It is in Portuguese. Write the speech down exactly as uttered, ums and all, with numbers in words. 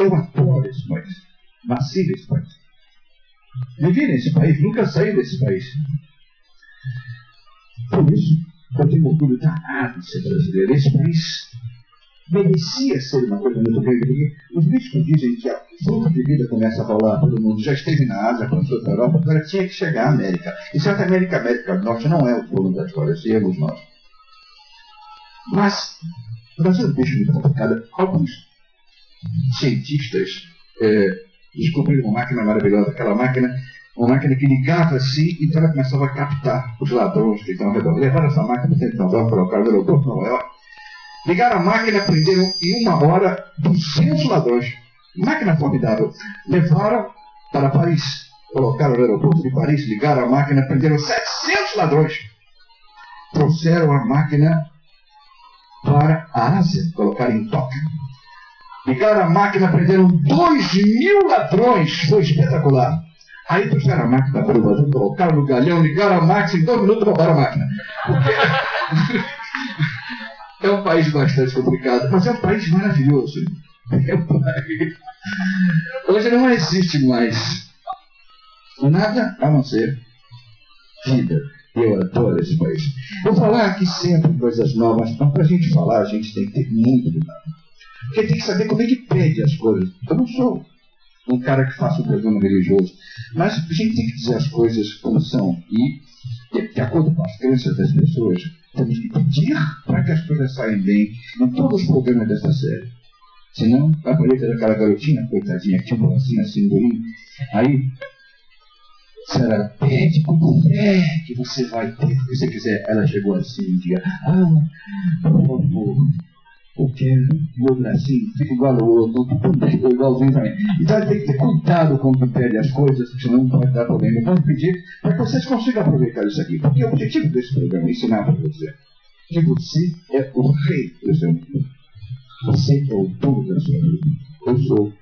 Eu adoro esse país. Nasci nesse país. Vivi nesse país, nunca saí desse país. Por isso, eu tenho orgulho danado de ser brasileiro. Esse país merecia ser uma coisa muito grande, porque os místicos dizem que a fruta de vida começa a rolar pelo mundo. Já esteve na Ásia, passou pela Europa, agora tinha que chegar à América. E certa América, América do Norte não é o dono da história, somos nós. Mas o Brasil é um bicho muito complicado. Alguns cientistas é, descobriram uma máquina maravilhosa, aquela máquina, uma máquina que ligava-se e então ela começava a captar os ladrões que estão ao redor. Levaram essa máquina no centro de Nova York, colocaram no aeroporto de Nova York, ligaram a máquina, prenderam em uma hora duzentos ladrões. Máquina formidável. Levaram para Paris, colocaram no aeroporto de Paris, ligaram a máquina, prenderam setecentos ladrões. Trouxeram a máquina para a Ásia, colocaram em Tóquio. Ligaram a máquina, prenderam dois mil ladrões. Foi espetacular. Aí trouxeram a máquina para o Brasil, colocaram no galhão, ligaram a máquina, em dois minutos roubaram a máquina. É um país bastante complicado, mas é um país maravilhoso. É um país... Hoje não existe mais nada a não ser vida. Eu adoro esse país. Vou falar aqui sempre coisas novas, mas para a gente falar, a gente tem que ter muito cuidado. Porque tem que saber como é que pede as coisas. Eu não sou um cara que faça um programa religioso, mas a gente tem que dizer as coisas como são. E, de acordo com as crenças das pessoas, temos que pedir para que as coisas saiam bem em todos os programas dessa série. Senão, vai aparecer aquela garotinha, coitadinha, que tinha um bracinho assim, bolinho. Aí, se ela pede com fé que você vai ter o que você quiser. Ela chegou assim um dia, ah, por favor, eu quero meu bracinho, fica igual ao outro, ficou igualzinho também. Então tem que ter cuidado quando pede as coisas, senão não pode dar problema. Pode pedir para que vocês consigam aproveitar isso aqui. Porque o objetivo desse programa é ensinar para você que você é o rei do seu mundo. Você é o dono da sua vida. Eu sou